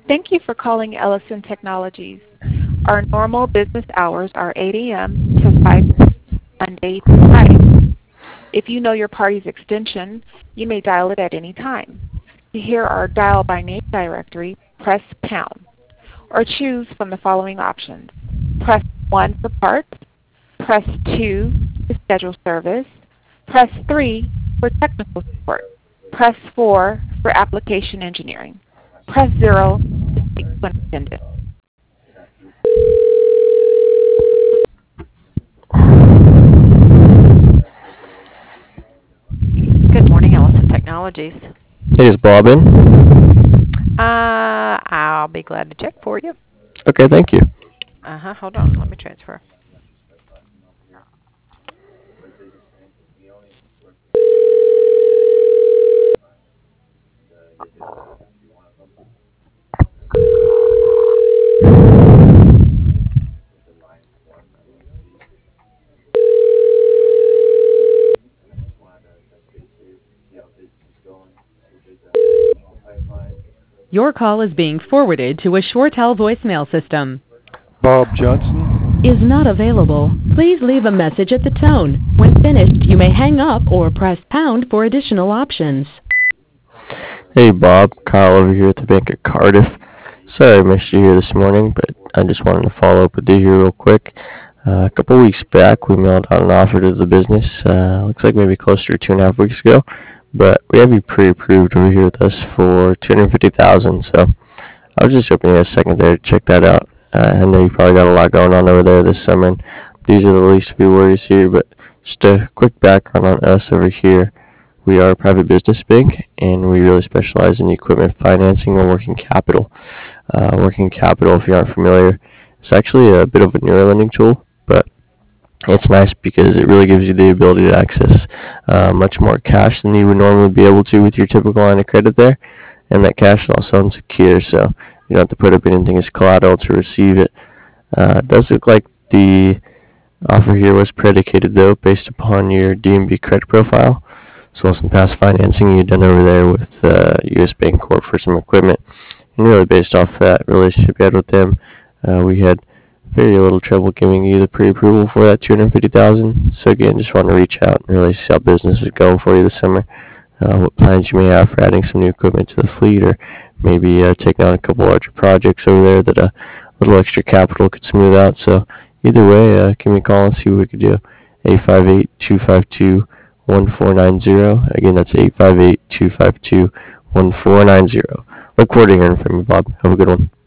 Thank you for calling Ellison Technologies. Our normal business hours are 8 a.m. to 5 Monday through Friday. If you know your party's extension, you may dial it at any time. To hear our dial by name directory, press pound, or choose from the following options. Press 1 for parts, press 2 to schedule service, press 3 for technical support, press 4 for application engineering, press 0 to speak to an attendant. Good morning, Ellison Technologies. Hey, is Bob in? I'll be glad to check for you. Okay, thank you. Hold on, let me transfer. Your call is being forwarded to a ShoreTel voicemail system. Bob Johnson Is not available. Please leave a message at the tone. When finished, you may hang up or press pound for additional options. Hey, Bob. Kyle over here at the Bank of Cardiff. Sorry I missed you here this morning, but I just wanted to follow up with you here real quick. A couple weeks back, we mailed out an offer to the business. Looks like maybe closer to 2.5 weeks ago. But we have you pre-approved over here with us for $250,000. So I was just hoping you had a second there to check that out. I know you probably got a lot going on over there this summer, and these are the least of your worries here. But just a quick background on us over here. We are a private business bank, and we really specialize in equipment financing and working capital. Working capital, if you aren't familiar, it's actually a bit of a newer lending tool, but it's nice because it really gives you the ability to access much more cash than you would normally be able to with your typical line of credit there. And that cash is also unsecure, so you don't have to put up anything as collateral to receive it. It does look like the offer here was predicated, though, based upon your DNB credit profile. So some past financing you've done over there with U.S. Bancorp for some equipment. And really based off that relationship you had with them, we had very little trouble giving you the pre-approval for that $250,000. So again, just want to reach out and really see how business is going for you this summer. What plans you may have for adding some new equipment to the fleet, or maybe taking on a couple larger projects over there that a little extra capital could smooth out. So either way, give me a call and see what we could do. 858-252-1490. Again, that's 858-252-1490. Look forward to hearing from you, Bob. Have a good one.